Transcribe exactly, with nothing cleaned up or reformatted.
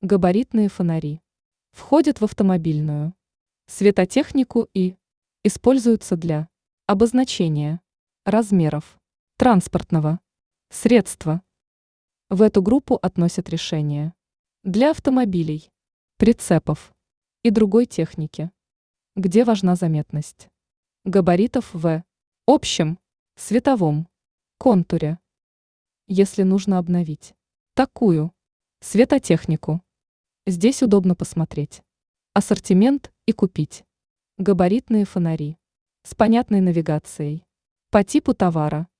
Габаритные фонари входят в автомобильную светотехнику и используются для обозначения размеров транспортного средства. В эту группу относят решения для автомобилей, прицепов и другой техники, где важна заметность габаритов в общем световом контуре. Если нужно обновить такую светотехнику, здесь удобно посмотреть ассортимент и купить габаритные фонари с понятной навигацией по типу товара